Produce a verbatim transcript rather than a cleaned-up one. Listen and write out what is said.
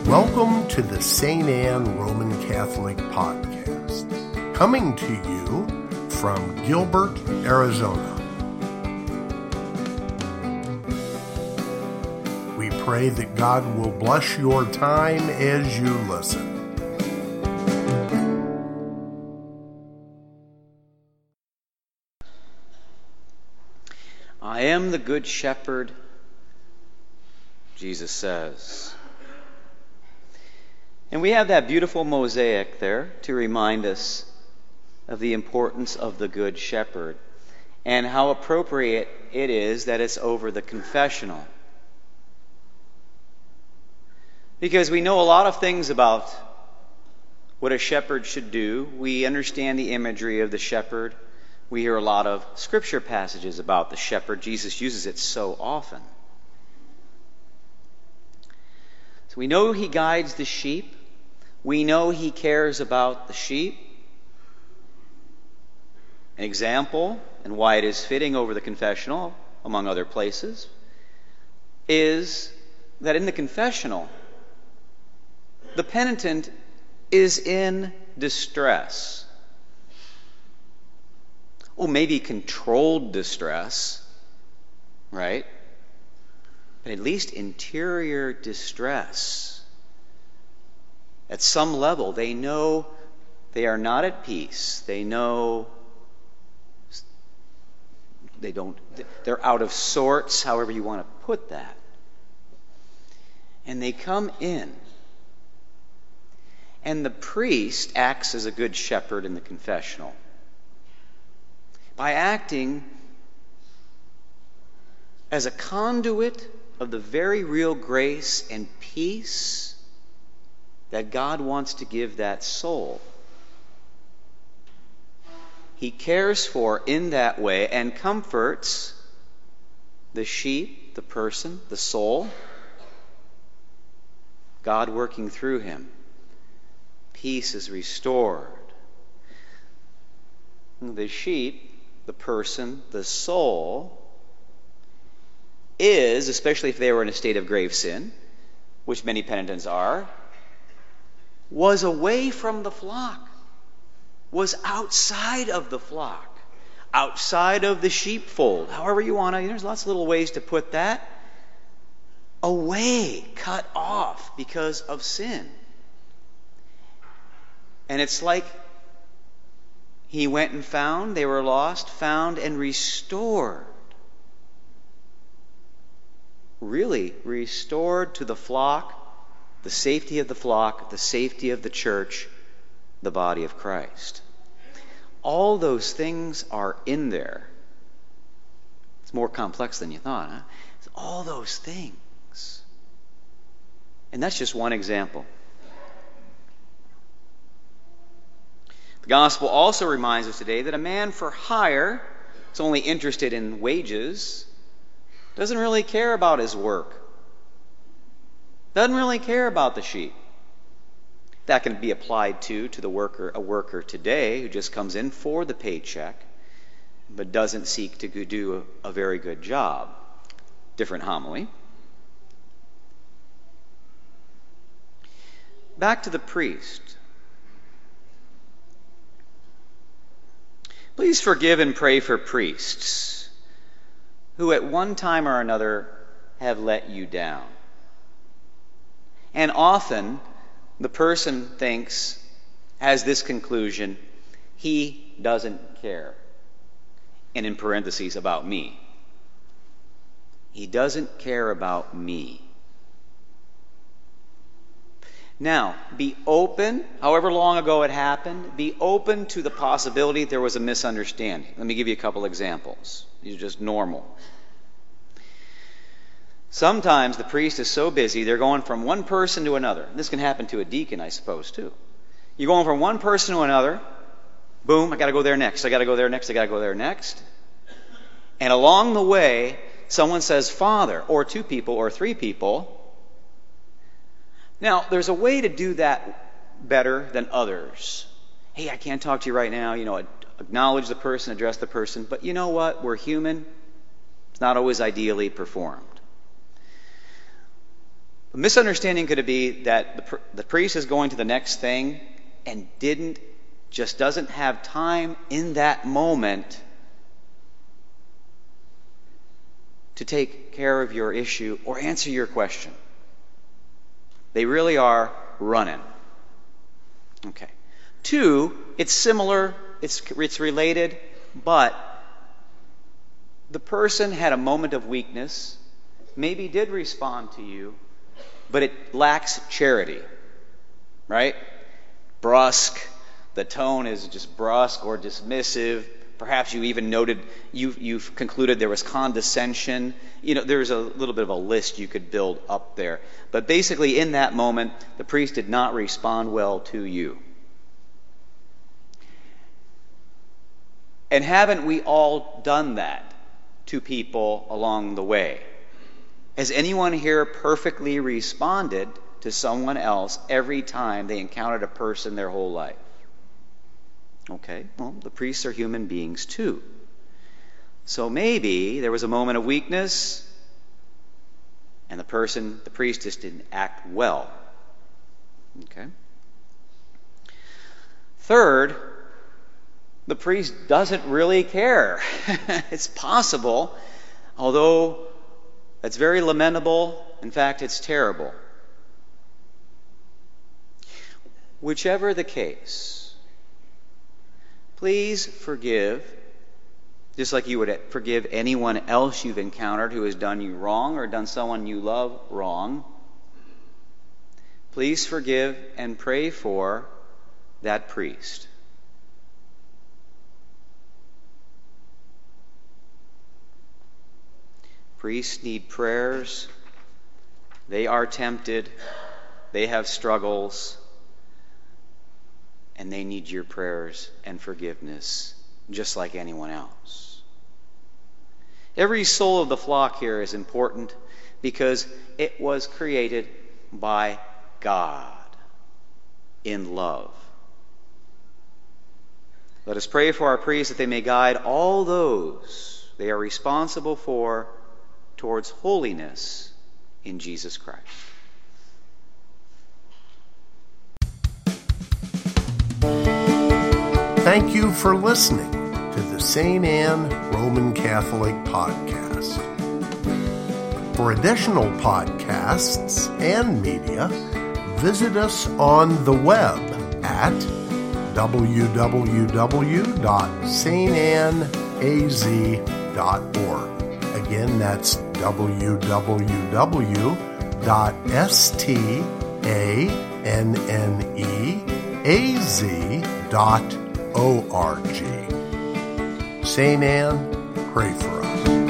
Welcome to the Saint Anne Roman Catholic Podcast, coming to you from Gilbert, Arizona. We pray that God will bless your time as you listen. I am the good shepherd, Jesus says. And we have that beautiful mosaic there to remind us of the importance of the good shepherd and how appropriate it is that it's over the confessional. Because we know a lot of things about what a shepherd should do. We understand the imagery of the shepherd. We hear a lot of scripture passages about the shepherd. Jesus uses it so often. So we know he guides the sheep. We know he cares about the sheep. An example, and why it is fitting over the confessional, among other places, is that in the confessional, the penitent is in distress. Well, maybe controlled distress, right? But at least interior distress. At some level, they know they are not at peace. They know they don't, they're out of sorts, however you want to put that. And they come in. And the priest acts as a good shepherd in the confessional by acting as a conduit of the very real grace and peace that God wants to give that soul. He cares for in that way and comforts the sheep, the person, the soul, God working through him. Peace is restored. The sheep, the person, the soul, is, especially if they were in a state of grave sin, which many penitents are, was away from the flock, was outside of the flock, outside of the sheepfold, however you want to, there's lots of little ways to put that, away, cut off because of sin. And it's like he went and found, they were lost, found and restored. Really restored to the flock, the safety of the flock, the safety of the church, the body of Christ. All those things are in there. It's more complex than you thought, huh? It's all those things. And that's just one example. The gospel also reminds us today that a man for hire is only interested in wages, doesn't really care about his work, doesn't really care about the sheep. That can be applied to to the worker, a worker today who just comes in for the paycheck, but doesn't seek to do a, a very good job. Different homily. Back to the priest. Please forgive and pray for priests who at one time or another have let you down. And often the person thinks, has this conclusion, he doesn't care. And in parentheses, about me. He doesn't care about me. Now, be open, however long ago it happened, be open to the possibility there was a misunderstanding. Let me give you a couple examples. These are just normal. Sometimes the priest is so busy, they're going from one person to another. This can happen to a deacon, I suppose, too. You're going from one person to another. Boom, I got to go there next. I got to go there next. I got to go there next. And along the way, someone says, Father, or two people, or three people. Now, there's a way to do that better than others. Hey, I can't talk to you right now. You know, acknowledge the person, address the person. But you know what? We're human. It's not always ideally performed. A misunderstanding could it be that the, pr- the priest is going to the next thing and didn't, just doesn't have time in that moment to take care of your issue or answer your question. They really are running. Okay. Two, it's similar, it's, it's related, but the person had a moment of weakness, maybe did respond to you, but it lacks charity, right? Brusque, the tone is just brusque or dismissive. Perhaps you even noted, you, you've concluded there was condescension. You know, there's a little bit of a list you could build up there. But basically, in that moment, the priest did not respond well to you. And haven't we all done that to people along the way? Has anyone here perfectly responded to someone else every time they encountered a person their whole life? Okay, well, the priests are human beings too. So maybe there was a moment of weakness and the person, the priest just didn't act well. Okay. Third, the priest doesn't really care. It's possible, although it's very lamentable. In fact, it's terrible. Whichever the case, please forgive, just like you would forgive anyone else you've encountered who has done you wrong or done someone you love wrong. Please forgive and pray for that priest. Priests need prayers. They are tempted. They have struggles. And they need your prayers and forgiveness, just like anyone else. Every soul of the flock here is important because it was created by God in love. Let us pray for our priests that they may guide all those they are responsible for towards holiness in Jesus Christ. Thank you for listening to the Saint Anne Roman Catholic Podcast. For additional podcasts and media, visit us on the web at w w w dot saint anne a z dot org. Again, that's w w w dot saint anne a z dot org. Saint Anne, pray for us.